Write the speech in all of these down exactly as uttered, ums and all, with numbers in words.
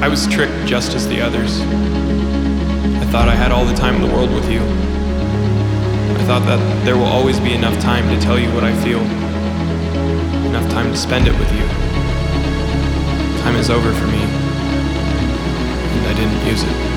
I was tricked just as the others. I thought I had all the time in the world with you. I thought that there will always be enough time to tell you what I feel. Enough time to spend it with you. Time is over for me, and I didn't use it.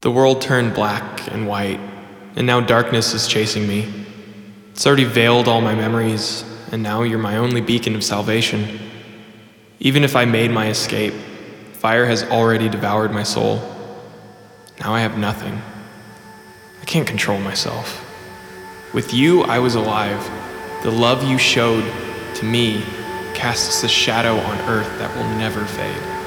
The world turned black and white, and now darkness is chasing me. It's already veiled all my memories, and now you're my only beacon of salvation. Even if I made my escape, fire has already devoured my soul. Now I have nothing. I can't control myself. With you, I was alive. The love you showed to me casts a shadow on earth that will never fade.